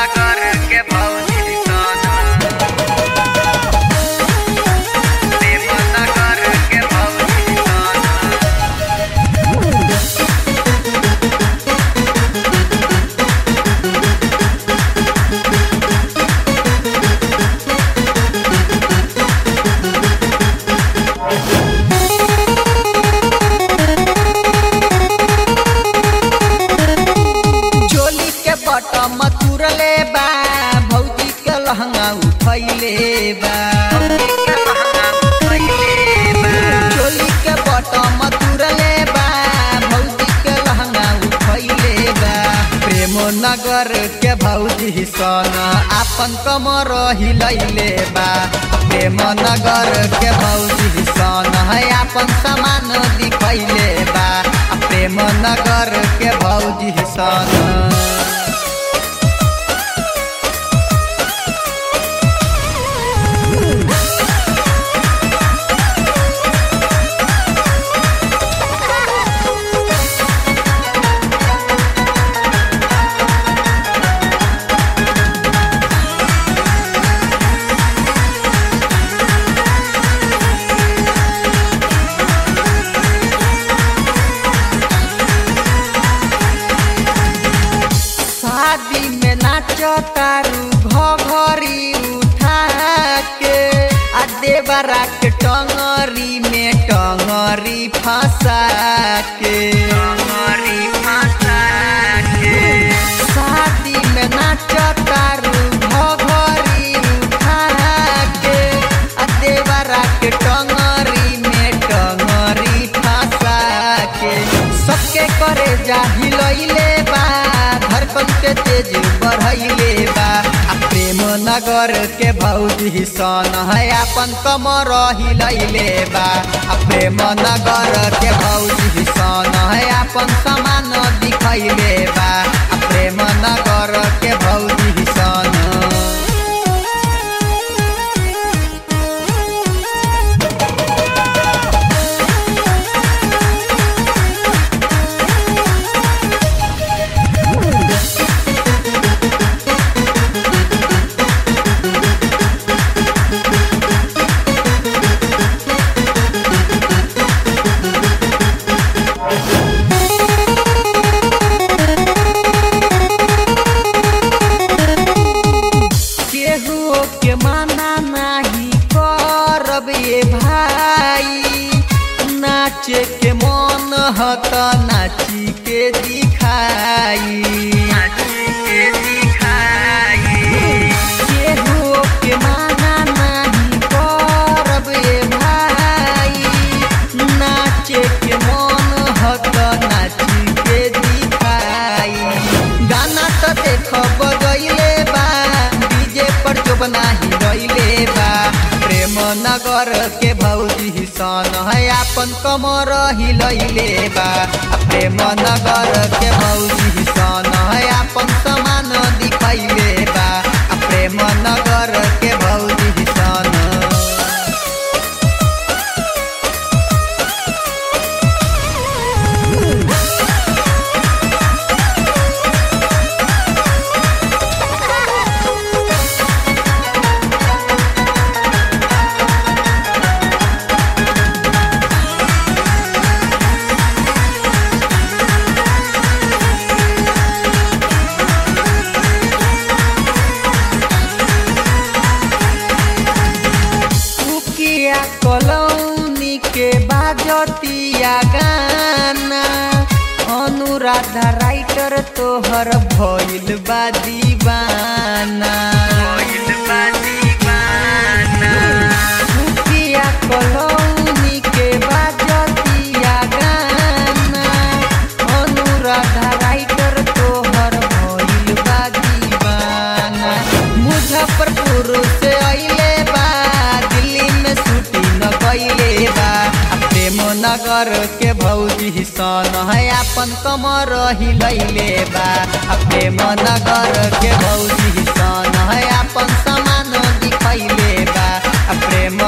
नगर के भौजी सन प्रेम नगर के भौजी सन बटम तुरले बा भौजी के लहंगा उठैले बा चोली के बटम तुरले बा भौजी के लहंगा उठैले बा प्रेम नगर के भौजी सन आपन कमर हिलैले बा प्रेम नगर के भौजी सन है आपन सामान दिखैले बा प्रेम नगर के भौजी सन शादी में नाचो तारू घघरी उठा के आ देवरा के टंगरी में टंगरी फंसा के शादी में नाचो तारू घघरी उठा के आ देवरा के टंगरी में टंगरी फंसा के सबके करे जाहिलैले बा धड़कन के तेज बढ़ैले बा प्रेम नगर के भौजी सन है आपन कमर हिलैले बा प्रेम नगर के भौजी सन है आपन सामान दिखैले बा प्रेम नगर के भौजी सन के माना नाही करब ये भाई नाचे के मन हत नाची के दिखाई केहू के माना नहीं करब ये भाई नाचे के मन हत नाची के दिखाई गाना तो देख बजैले बा पर जो बनाही रैले बा प्रेम नगर के भौजी सन है आपन कमर हिलैले बा प्रेम नगर के भौजी सन है आपन सामान दिखैले बा प्रेम नगर के भौजी सन कलौनी के बाजतिया गाना अनुराधा राइटर तोहर भइल बा दीवाना कलौनी के बाजतिया गाना अनुराधा राइटर तोहर भइल बा दीवाना मुजफ्फरपुर से अइले बा दिल्ली में शूटिंग कैले बा प्रेम नगर के भौजी सन है आपन कमर हिलैले बा प्रेम नगर के भौजी सन है आपन सामान दिखैले बा प्रेम